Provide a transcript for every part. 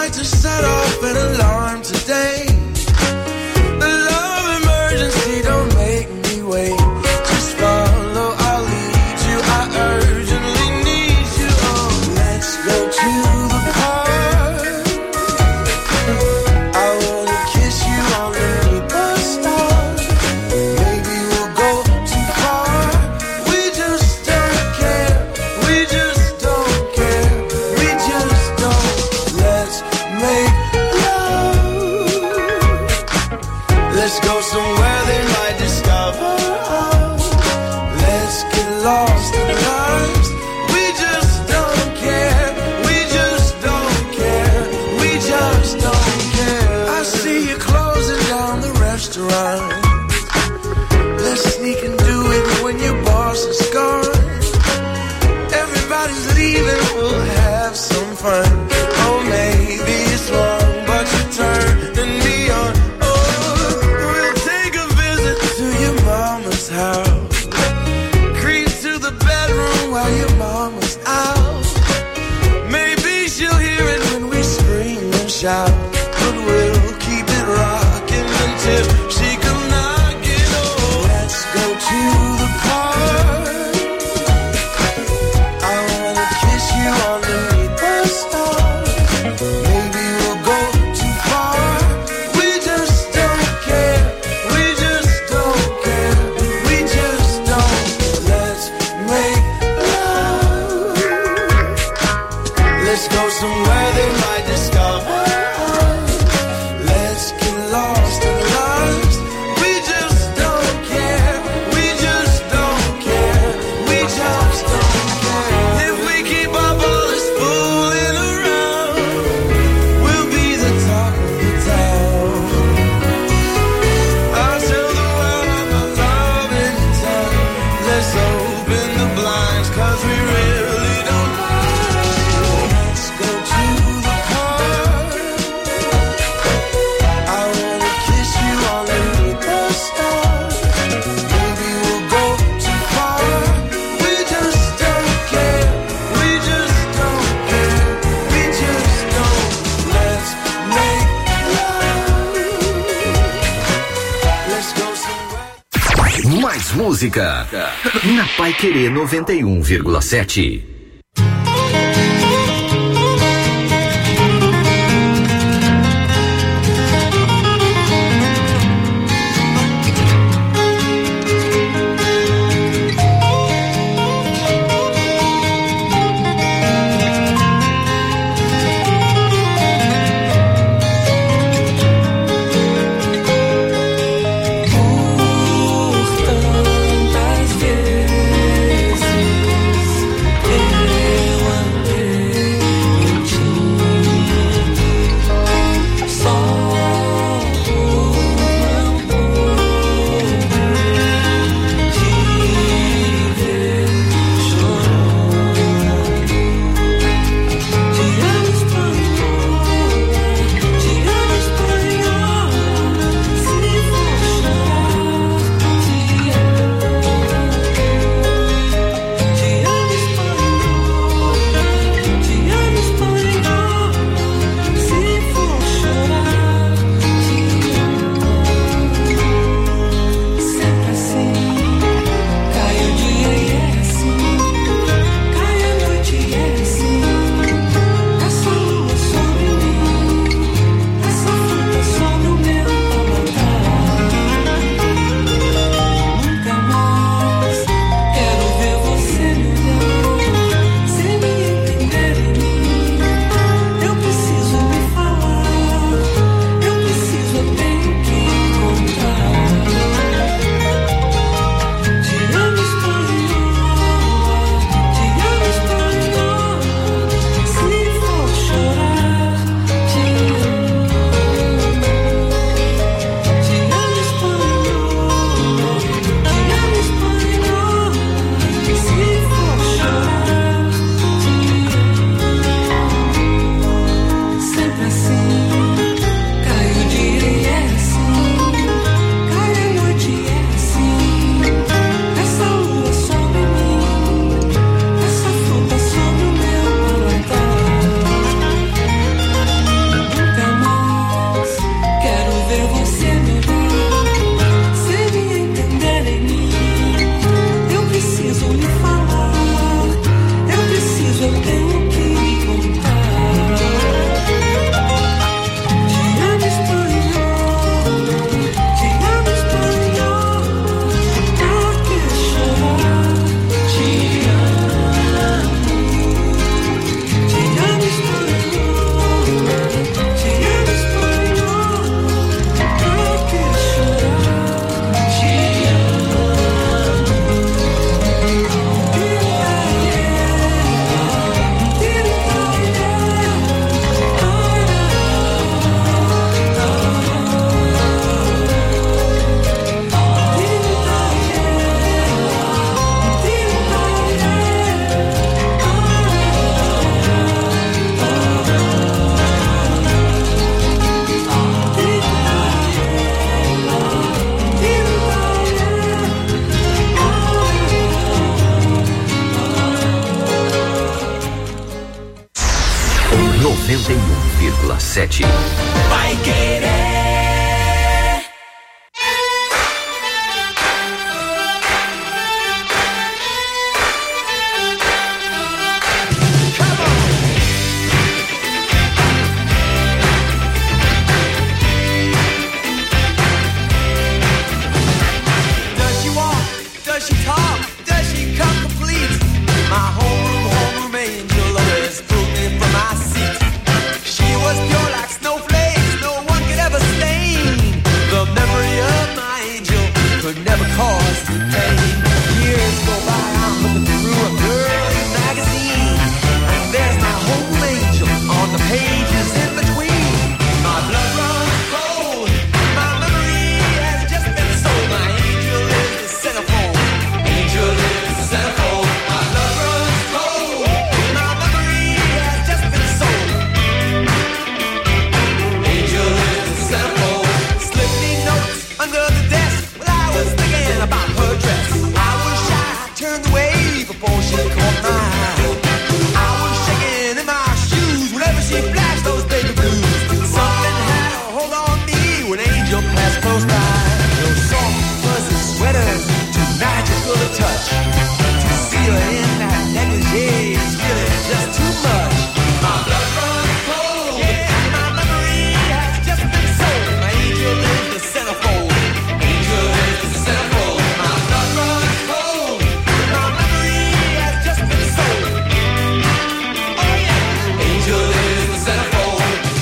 like to set off an alarm today. The love emergency, don't make me wait. Just follow, I'll lead you. I urgently need you. Oh, let's go to the park. I wanna kiss you underneath the stars. Maybe we'll go too far. We just don't care. We just don't care. We just don't. Let's make love. Let's go somewhere they might discover us. Let's get lost in lives. We just don't care. We just don't care. We just don't care. I see you closing down the restaurant. Let's sneak and do it when your boss is gone. Everybody's leaving, we'll have some fun. Oh, maybe it's wrong, but you're turning me on. Oh, we'll take a visit to your mama's house. Creep to the bedroom while your mama's out. Maybe she'll hear it when we scream and shout. But we'll keep it rocking until she come knocking. Oh, let's go to the park. I wanna kiss you underneath the stars. Maybe we'll go too far. We just don't care. We just don't care. We just don't. Let's make love. Let's go somewhere they might discover us. Let's get lost in lives. We just don't care. We just don't care. We just don't care. If we keep our bullets fooling around, we'll be the talk of the town. I'll tell the world I'm a loving town. Let's open the blinds, 'cause we really don't mind. Let's go to the park. I wanna kiss you underneath the stars. Maybe we'll go too far. We just don't care. We just don't care. We just don't. Let's make love. Let's go somewhere. Mais música na Paiquerê 91,7. Por tantas vezes 91,7. Vai Querer. Does she talk? Does she come complete? My homeroom angel always pulled me from my seat. She was pure like snowflakes, no one could ever stain. The memory of my angel could never cause me pain. Years go by, I'm looking through a girly magazine, and there's my home angel on the pages in between. My blood runs cold, my memory has just been sold. My angel is the centerfold. Angel is the centerfold. My blood runs cold. My memory has just been sold. Angel is the centerfold. Slip me notes under the desk while I was thinking about her dress. I was shy, turned away before she caught my eye. I was shaking in my shoes whenever she flashed those baby blues. Something had a hold on me when Angel passed close by. Those soft fuzzy sweaters, too magical to touch. To see her in that negligee is really just too much. My blood runs cold. Yeah, my memory has just been sold. My angel is the centerfold. Angel is the centerfold. My blood runs cold. My memory has just been sold. Oh yeah. Angel is the centerfold.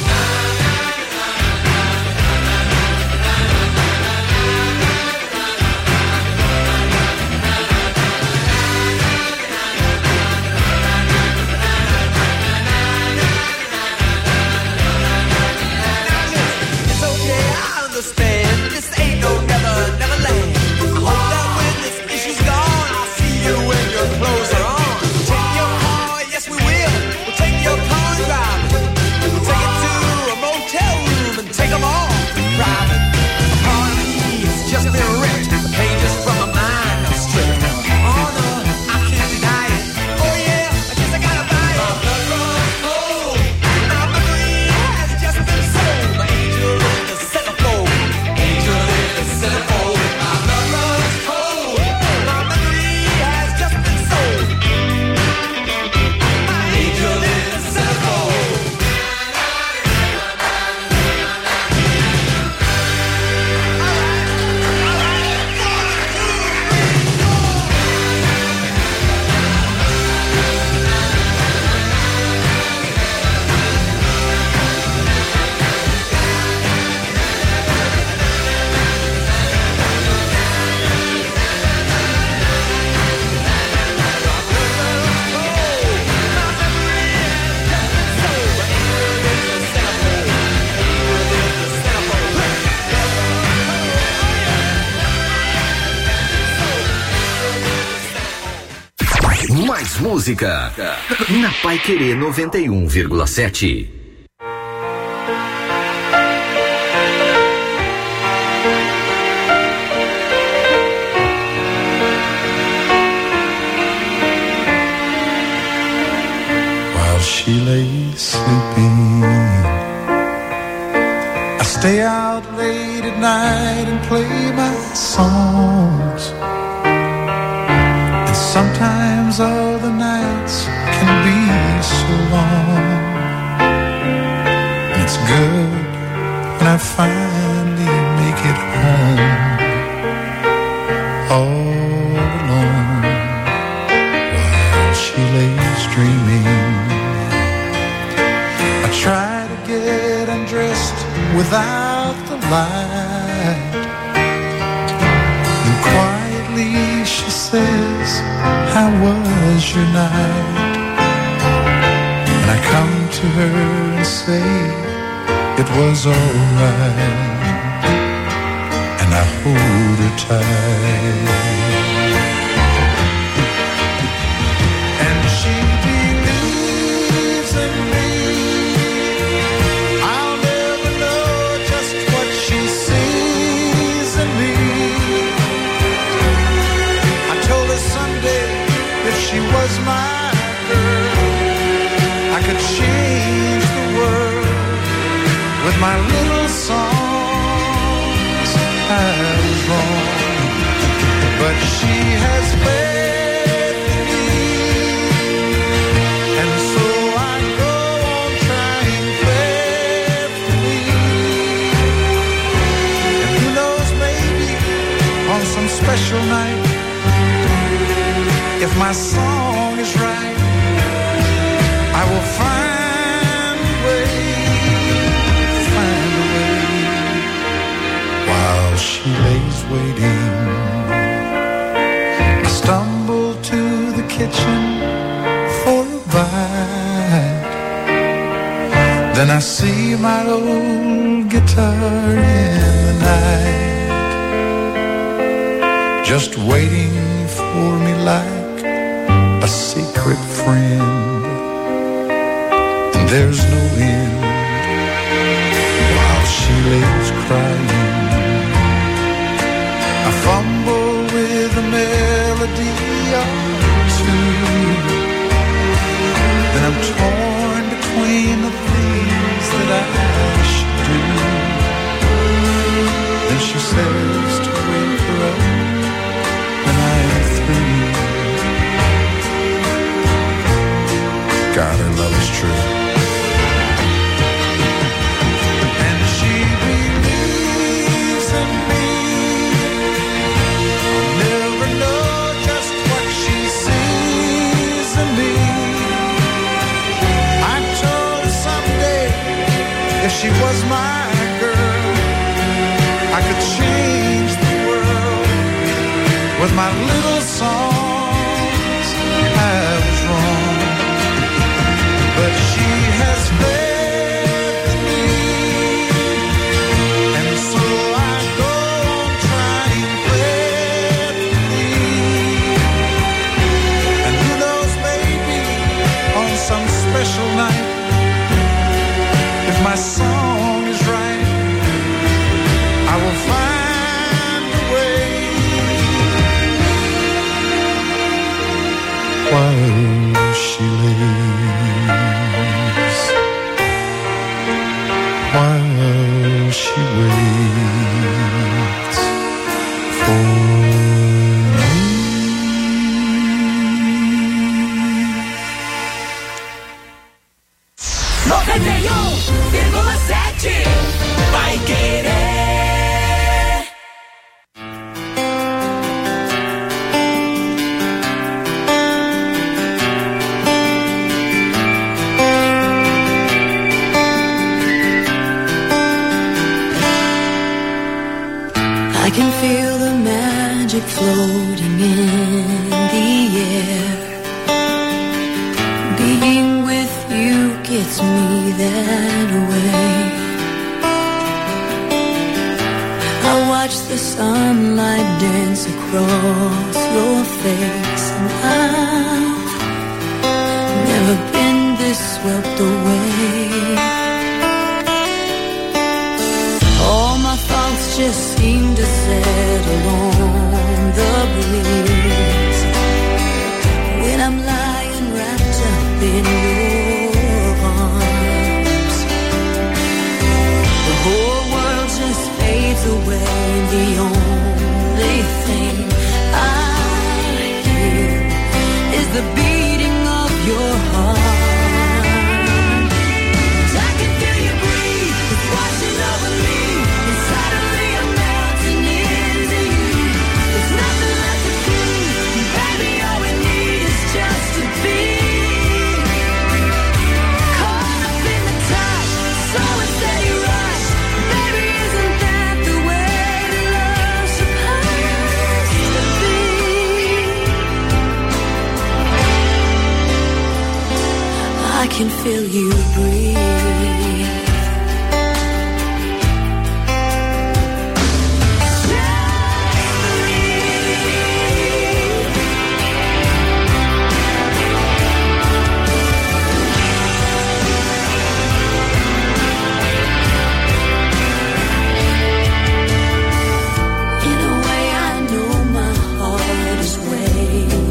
It's okay, I understand. This ain't no never land. I hope that when this issue's gone, I'll see you when your clothes are on. Take your car, yes we will. We'll take your car and drive it. We'll take it to a motel room and take them all private. A part of me has just been ripped. The pages from my mind are stripped. Oh no, I can't deny it. Oh yeah, I guess I gotta buy it. My blood runs cold. My memory has just been sold. My angel is the centerfold. Angel is the centerfold. My blood runs cold. My memory has just been sold. My angel is the centerfold. Mais música na Pai Querer 91,7. While she lays sleeping, I stay out late at night and play my songs. And sometimes all the nights can be so long. And it's good when I finally make it home, all alone, while she lays dreaming. I try to get undressed without the light, and quietly she says, how was your night? And I come to her and say, it was alright, and I hold her tight. And she believes in me. I'll never know just what she sees in me. I told her someday if she was my girl, I could change the world. my little songs I was wrong, but she has faith in me, and so I go on trying faithfully. And who knows, maybe on some special night, if my song is right, I will find a way, while she lays waiting. I stumble to the kitchen for a bite, then I see my old guitar in the night, just waiting for me like a secret friend. And there's no end while she lays crying. I fumble with a melody or two, then I'm torn between the things that I should do. Then she says to wake her up when I am through. God, her love is true. And she believes in me. I'll never know just what she sees in me. I told her someday, if she was my girl, I could change the world with my little songs. I was wrong, but she has faith in me, and so I go on trying faithfully. And who knows, maybe on some special night, if my song is right, I will find a way. While she lays, while she waits for me. Vai querer. I can feel the magic floating in the air. Being with you gets me that way. I watch the sunlight dance across your face, and I've never been this swept away. All my thoughts just seem to settle on the breeze when I'm lying wrapped up in your arms. The whole world just fades away. The only thing I hear is the beating of your heart. I can feel you breathe, it's washing over me, and suddenly I'm melting into you. There's nothing left to prove, baby, all we need is just to be caught up in the touch, so steady rush. Baby, isn't that the way love's supposed to be? I can feel you breathe. In a way, I know my heart is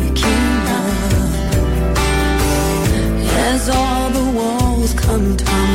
waking up as all the walls come tumbling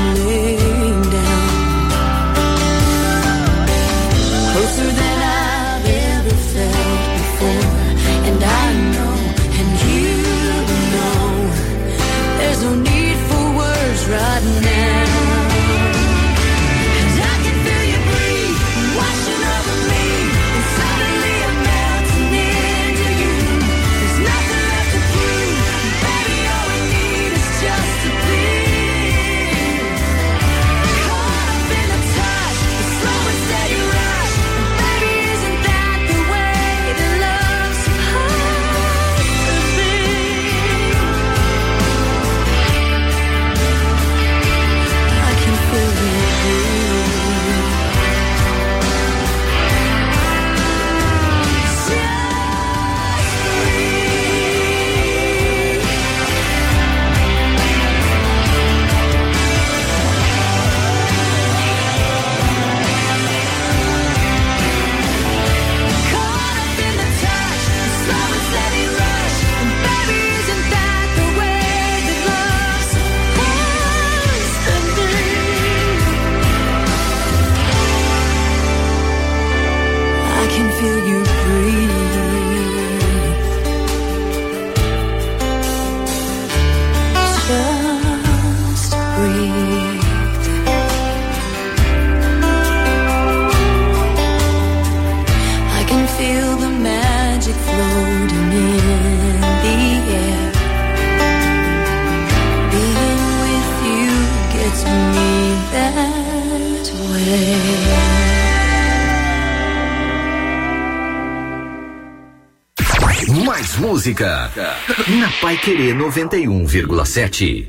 Mais música na Paiquerê 91,7.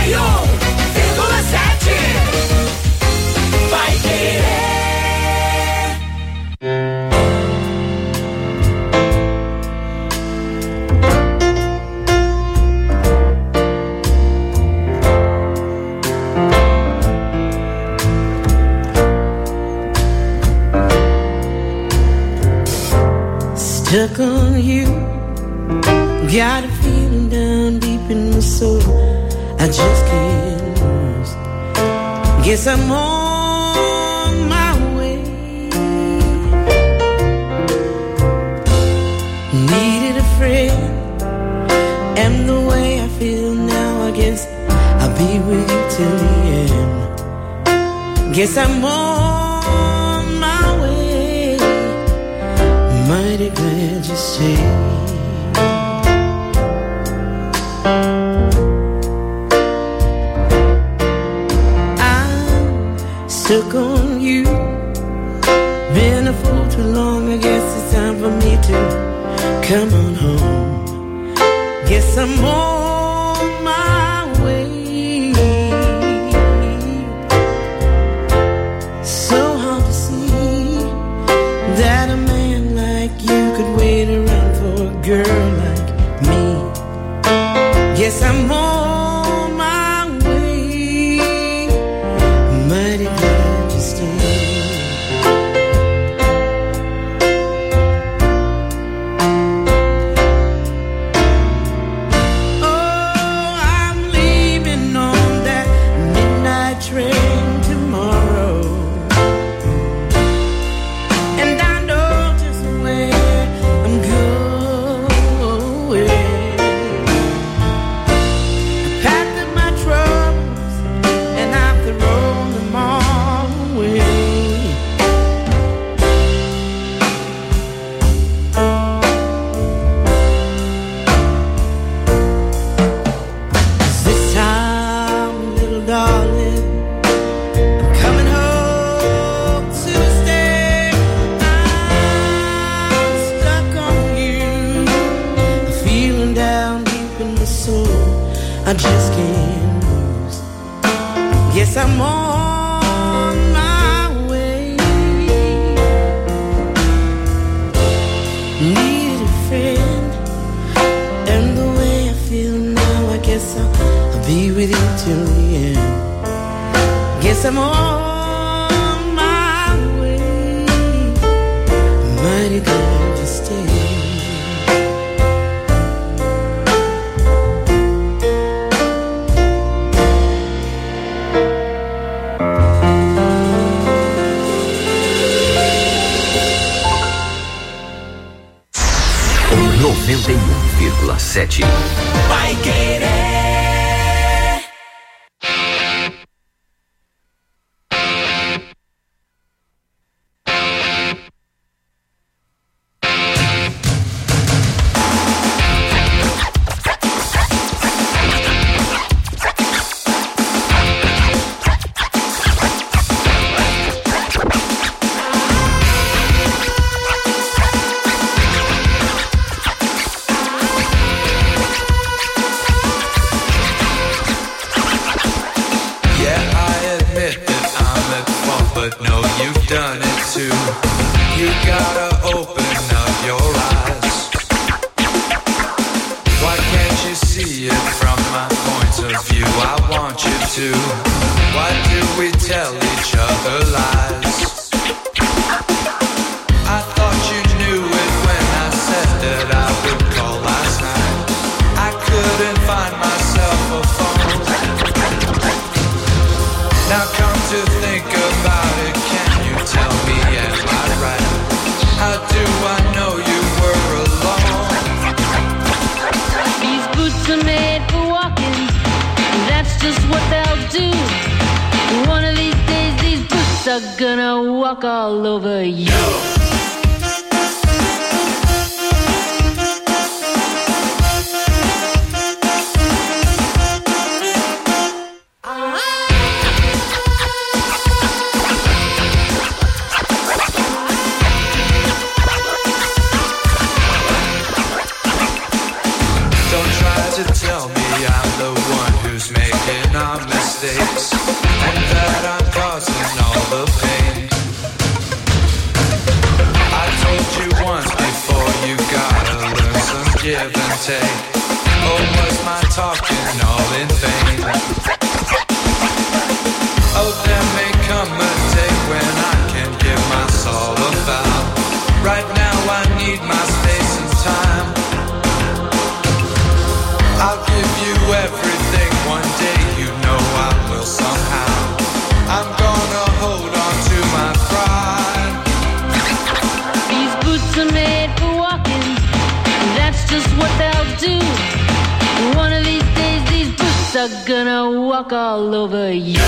Vai Querer. Stuck on you, got a feeling down deep in my soul. I just can't lose. Guess I'm on my way. Needed a friend, and the way I feel now, I guess I'll be with you till the end. Guess I'm on my way. Mighty glad you stayed. Stuck on you, been a fool too long. I guess it's time for me to come on home. Guess I'm on my way. So hard to see that a man like you could wait around for a girl like me. Guess I'm on my way. Mighty glad you stayed. Oh, I'm leaving on that midnight train tomorrow, and I know just where I'm going. I packed up my troubles and I've thrown them all away. This time, little darling, I'm coming home to stay. I'm stuck on you, feeling down deep in the soul. I just can't lose. Yes, I'm on my way. Need a friend, and the way I feel now, I guess I'll be with you till the end. Guess I'm on my way. Mighty glad you stayed. O 91,7. Vai Querer. Yeah, I admit that I'm at fault, but no, you've done it too. You gotta open up your eyes. Why can't you see it from my point of view? I want you to. Why do we tell each other lies? I thought you knew it when I said that I would call last night. I couldn't find myself a phone. Now come to think about it, can you tell me am I right? How do I know you were alone? These boots are made for walking, and that's just what they'll do. One of these days, these boots are gonna walk all over you. Don't try to tell me I'm the one who who's making our mistakes and that I'm causing all the pain. I told you once before, you gotta learn some give and take. Or was my talking all in vain? Oh, there may come a day when I can give my soul a vow. Right now I need my space and time. I'll give you everything one day, you know I will somehow. I'm gonna hold on to my pride. These boots are made for walking, and that's just what they'll do. One of these days these boots are gonna walk all over you.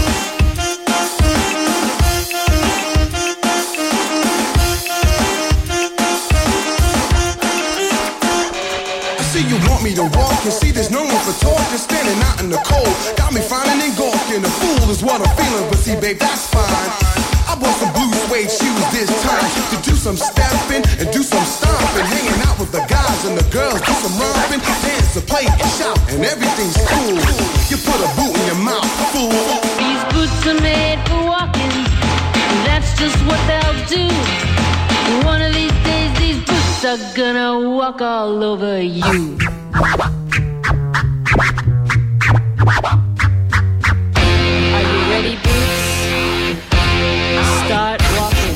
You want me to walk and see there's no room for talking, standing out in the cold, got me frowning and gawking. A fool is what I'm feeling, but see babe, that's fine. I bought some blue suede shoes this time to do some stepping and do some stomping, hanging out with the guys and the girls, do some romping, dance and play and shout, and everything's cool. You put a boot in your mouth, fool. These boots are made for walking, and that's just what they'll do. One of these days these boots are gonna walk all over you. Are you ready, boots? Start walking.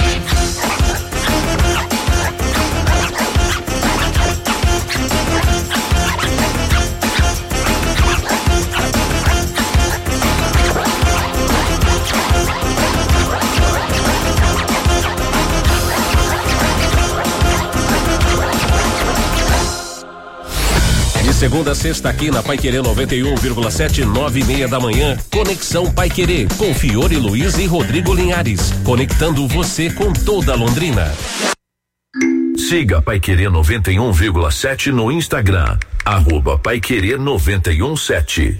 Segunda a sexta aqui na Paiquerê 91,7, 9:30 da manhã. Conexão Paiquerê com Fiore Luiz e Rodrigo Linhares, conectando você com toda Londrina. Siga Paiquerê 91,7 no Instagram, @Paiquerê 91,7.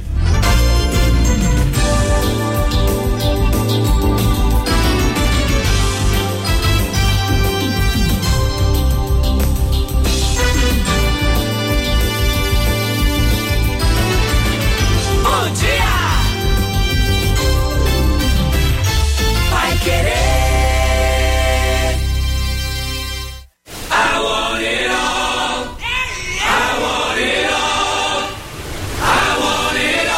I want it all.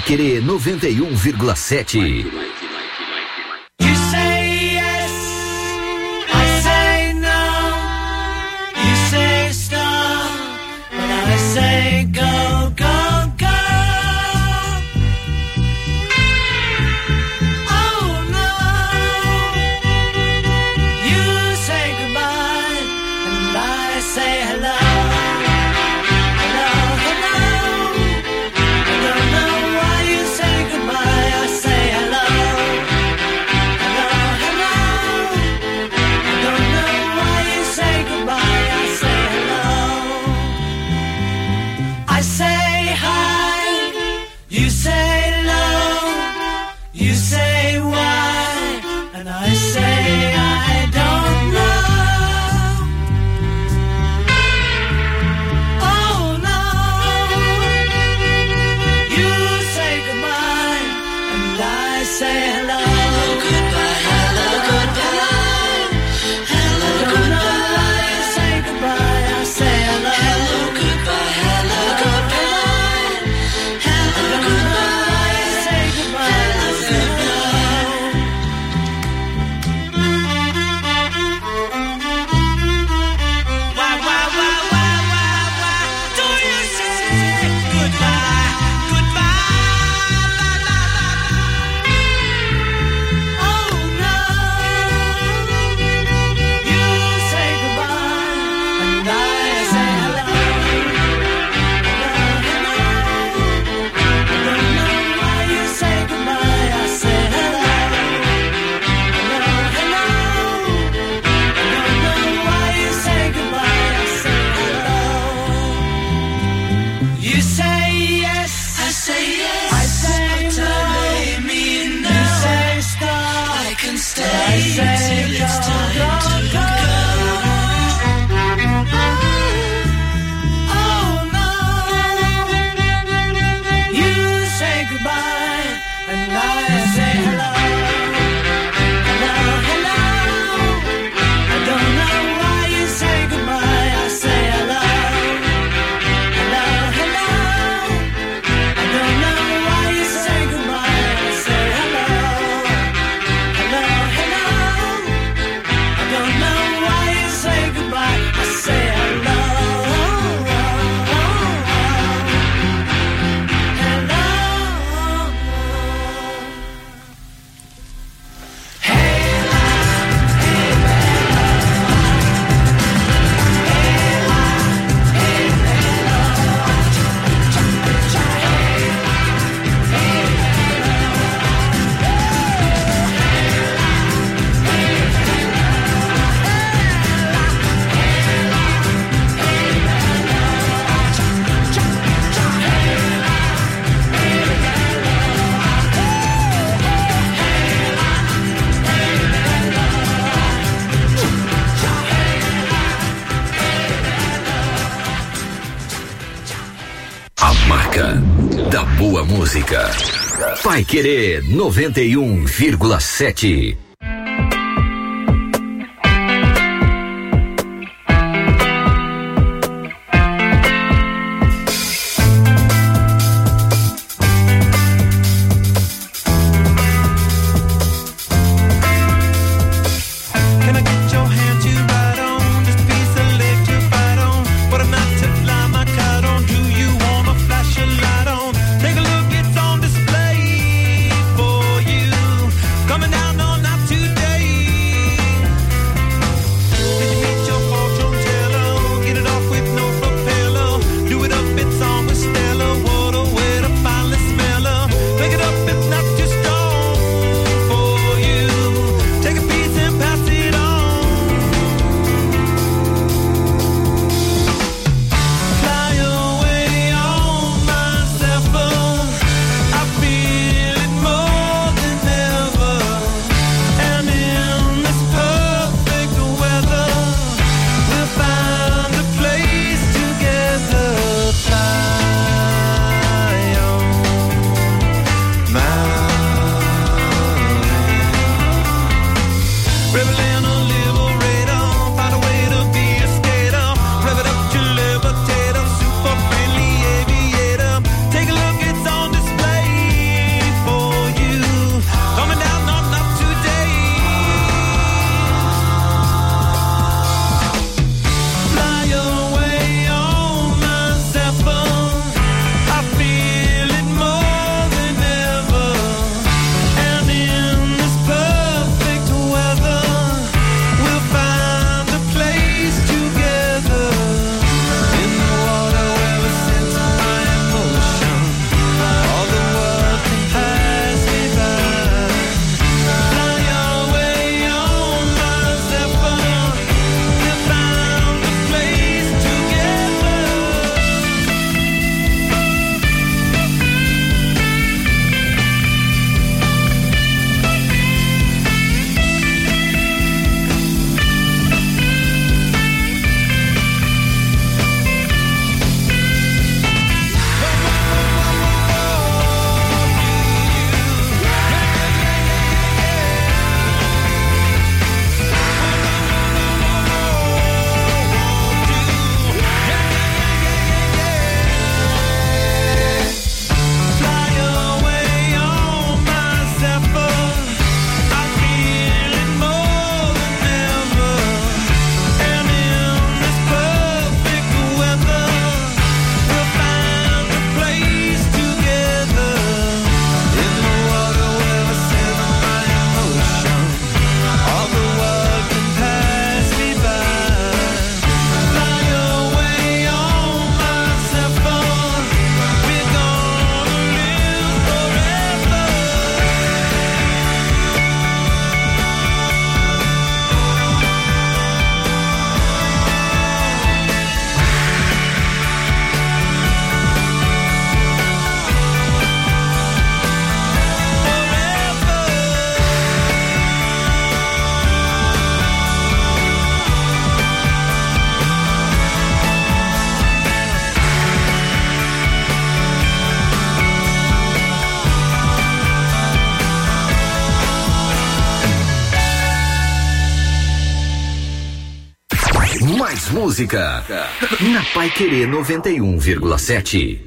Paiquerê 91,7. Da boa música. Paiquerê 91,7. Coming down on that música na Paiquerê 91,7.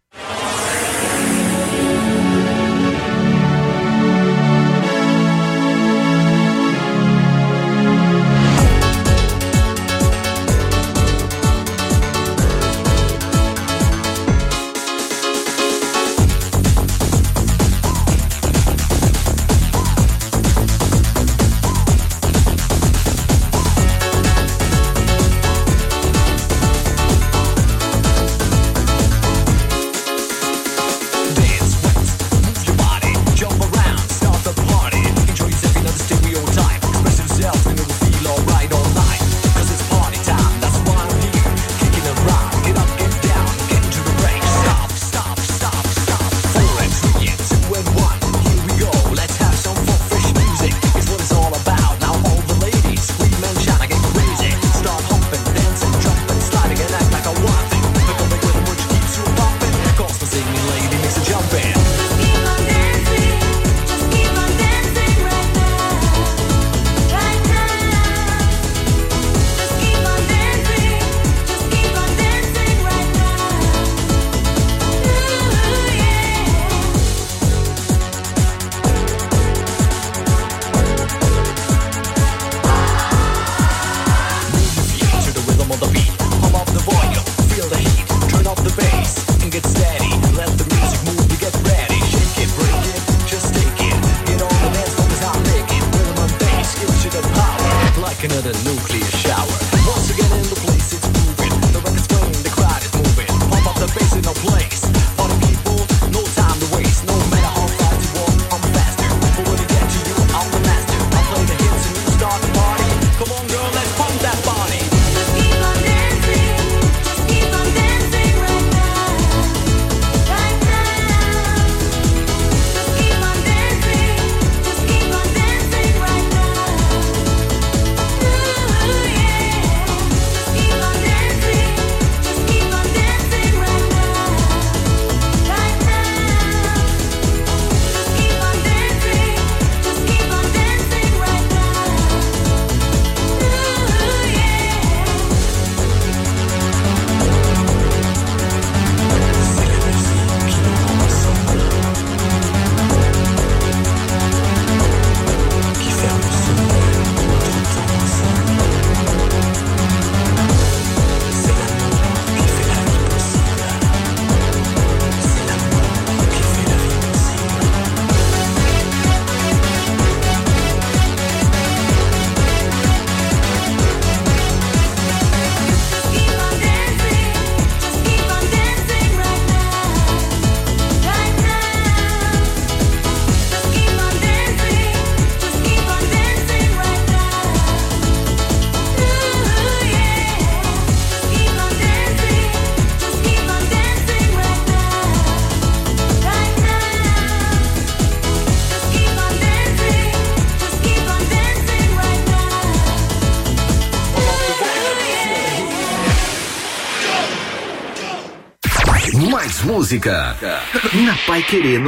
Mais música na Paiquerê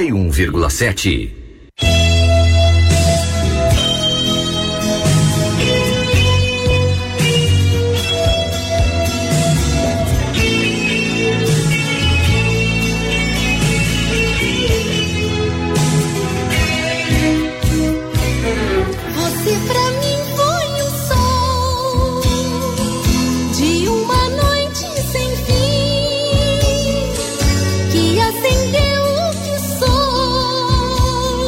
91,7. Acendeu o que sou.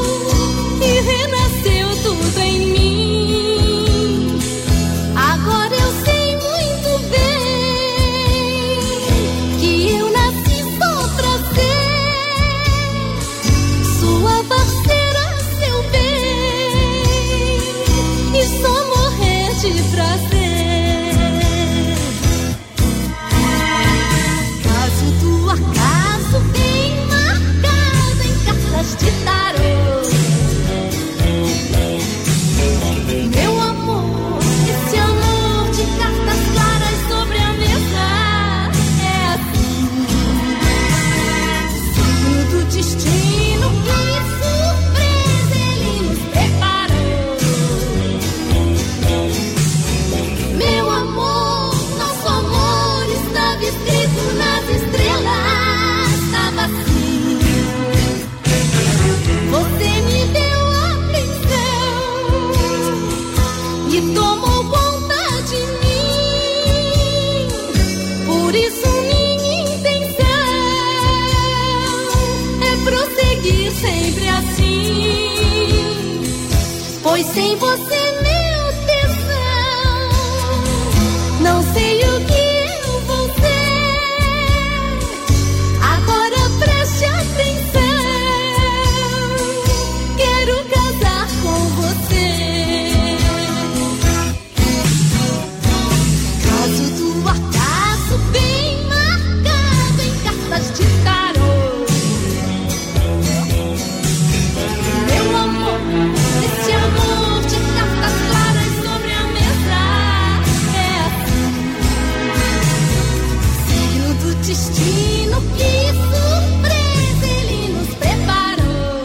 Por isso minha intenção é prosseguir sempre assim, pois sem você meu tesão, não sei o que eu vou ser. Agora preste atenção, quero casar com você. Caso do acaso bem marcado em cartas de tarô, meu amor, esse amor de cartas claras sobre a mesa é assim, signo do destino, que surpresa ele nos preparou.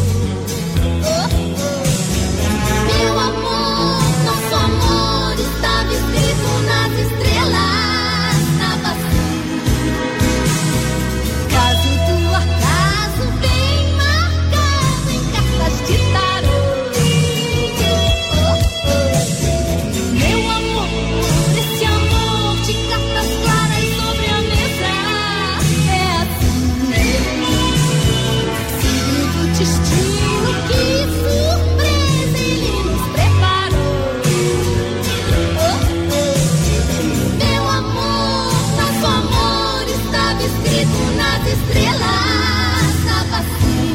Meu amor, nosso amor estava escrito nas estrelas, estava assim. Caso do acaso bem marcado em cartas de tarô. Meu amor, esse amor de cartas claras sobre a mesa é assim, signo do destino, que surpresa ele nos preparou. Meu amor, nosso amor estava escrito nas estrelas, estava assim.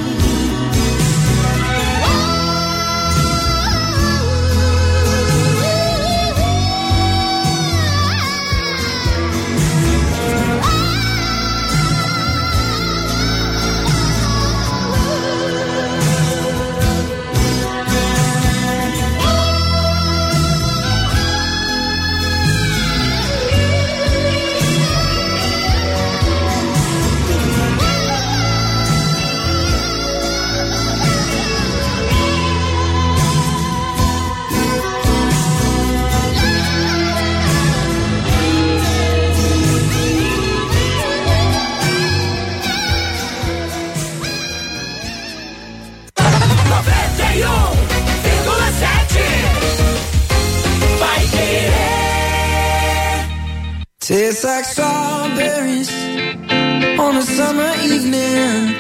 Tastes like strawberries on a summer evening,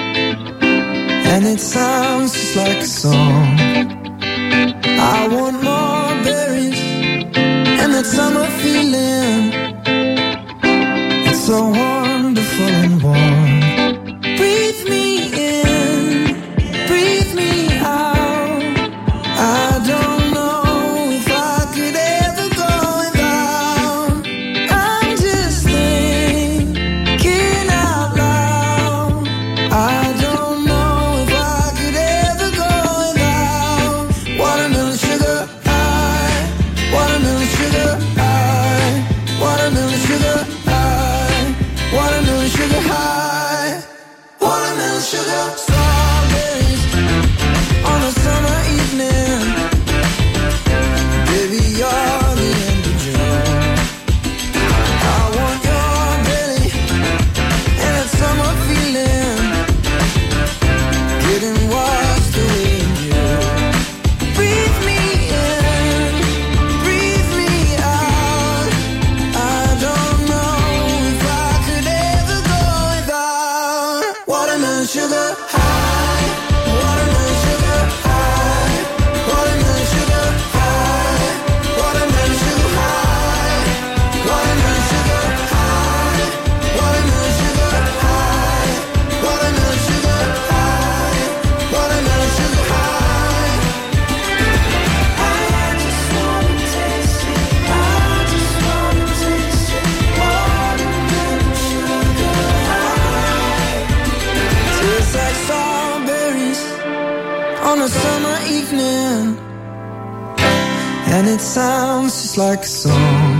and it sounds just like a song. I want more berries and that summer feeling. It's so wonderful and warm. Breathe me in, breathe me out. I don't know if I could ever go without. I'm just thinking out loud. I don't know if I could ever go without watermelon sugar high, watermelon sugar high, watermelon sugar high, watermelon sugar high, watermelon sugar. Strawberries on a summer evening, baby, you're the end of June. I want your belly and that summer feeling, getting washed away in you. Breathe me in, breathe me out. I don't know if I could ever go without watermelon sugar high, watermelon sugar high, watermelon sugar high, watermelon sugar high, watermelon sugar high, watermelon sugar high, watermelon sugar high, watermelon sugar high. I just wanna taste it, I just wanna taste it, watermelon sugar high. Tastes like strawberries on a summer evening, and it sounds just like a song.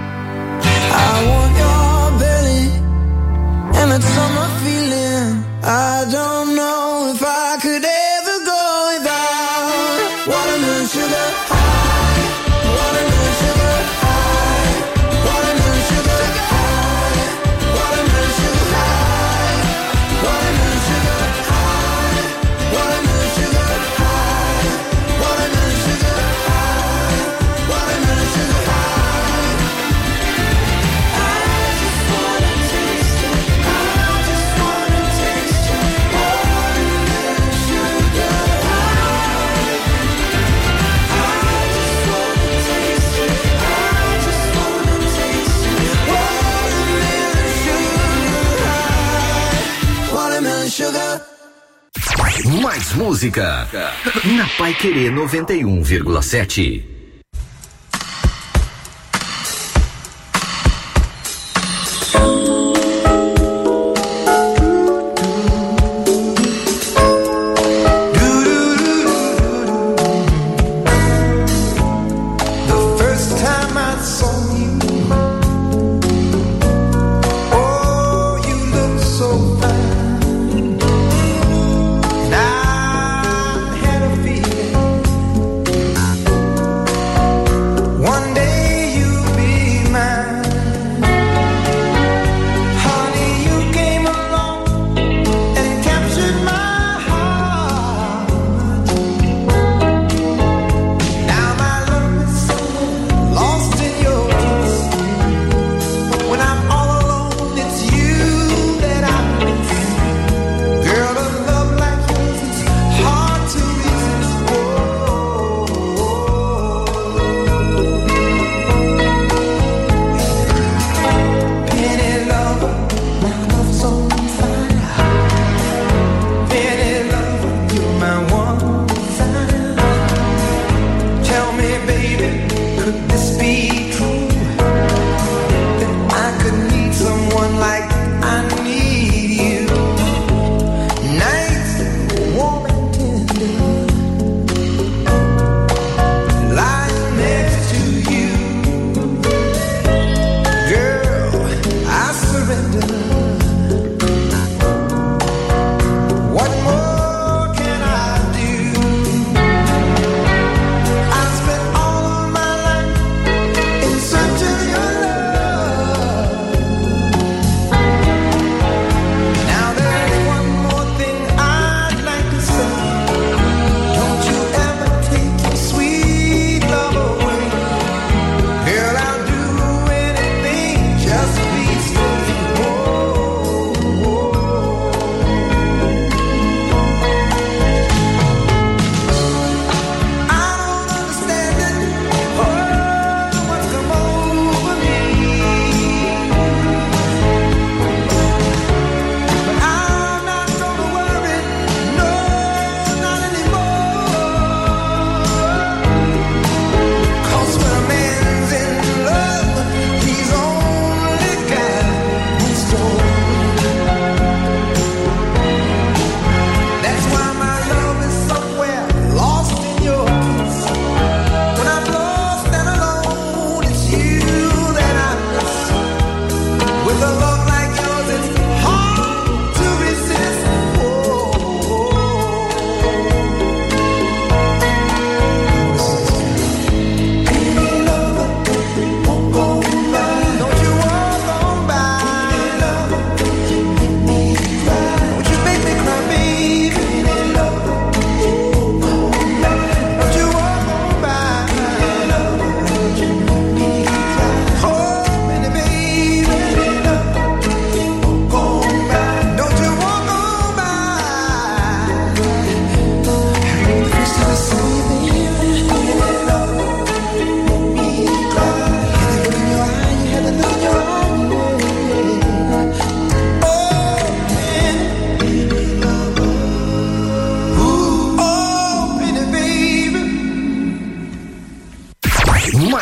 I want your belly and that summer feeling. I don't know if I could ever go without watermelon sugar high, watermelon sugar high, watermelon sugar high, watermelon sugar high, watermelon sugar high, watermelon sugar high, watermelon sugar high, watermelon sugar high. sugar. Mais música na Paiquerê 91,7.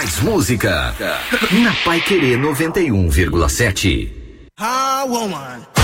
Música na Paiquerê 91,7. Ah, woman.